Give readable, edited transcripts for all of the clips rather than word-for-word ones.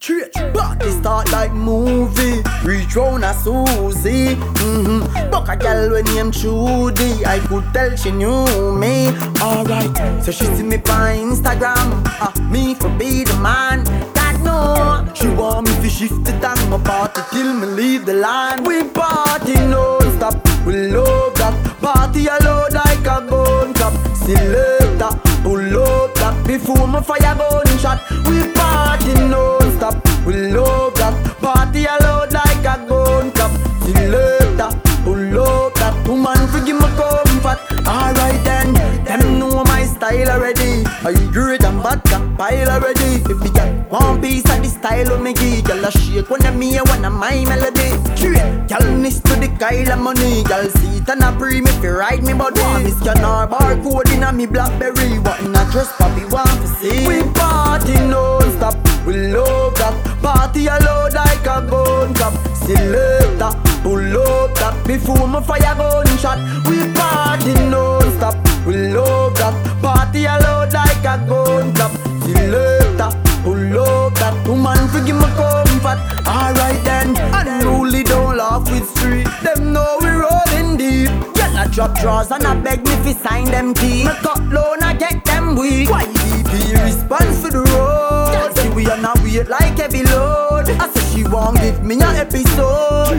Church party start like movie. Reach round a Susie. Buck a girl when named Trudy. I could tell she knew me. Alright, so she see me on Instagram. Me for be the man. God no. She want me to shift the time. My party till me leave the land. We party non-stop. We love that. Party alone like a gun cup. Selector, pull up that. Before my fire gun shot. We party non-stop. We love that. Party alone like a gun cup. Selector, pull up that. Woman forgive my comfort. Alright then, them know my style already. Are you great and bad can pile already? If you get one piece of the style of me geek, y'all a shake when I'm me, when I'm my melody. Y'all miss to the Kyle and money. Y'all see it and a pre me if you ride me, but one miss can our barcode in a me Blackberry. What in a dress papi want to see? We party non-stop. We love that. Party alone like a gun cup. Selector, pull up that. Before my fire gun shot. We party non-stop. We love that. Party alone like a gun cup. Selector, pull up that. Woman forgive my comfort. Alright then, unruly don't laugh with street. Them know we rolling deep. Girl I drop drawers and I beg me fi sign them key. Me cut loan I get them weak. YDP response for the road. See we on a wait like heavy load. I say she won't give me an episode.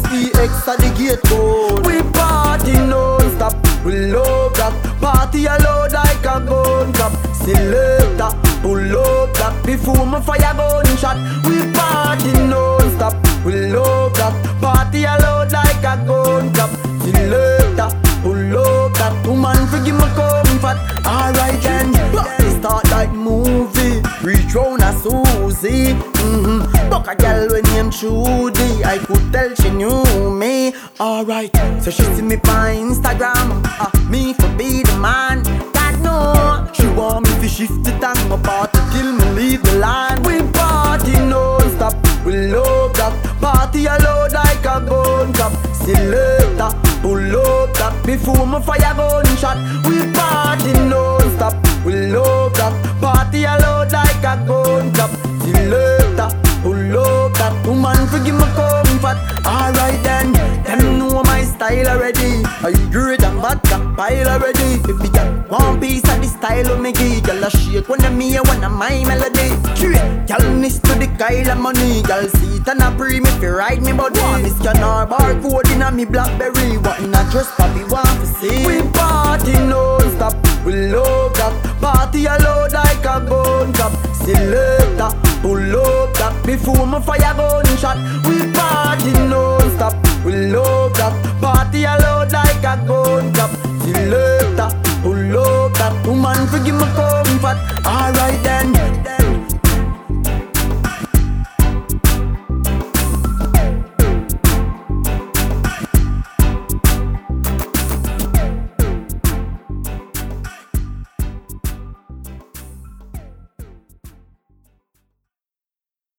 SEX at the gate code. We party non-stop. We love that. Party alone like a gun cup. Selector, pull up that. Before my fire gun shot. We party non-stop. We love that. Party alone like a gun cup. Selector, pull up that. Woman forgive my comfort. Alright then, party start like movie. Reach round a Susie. Buck a girl when named Trudy. I could tell she knew me. Alright, so she see me on Instagram. Me for be the man. God no. She want me to shift the time. My party till me leave the land. We party non-stop. We love that. Party alone like a gun cup. Selector, pull up that. Before my fire gun shot. We party non-stop. We love that. Party alone like a gun cup. Selector, pull up that. Woman forgive my comfort. Alright then, them know my style already. Are you great and bad can pile already? If you get one piece of the style of me geek, y'all a shake when I'm me, when I'm my melody. Y'all miss to the Kyle and money. Y'all see it and a pre me if you ride me, but one miss can our barcode in a me Blackberry. What in a dress papi want to see? We party non-stop. We love that. Party alone like a gun cup. Selector, pull up that. Before my fire gun shot. We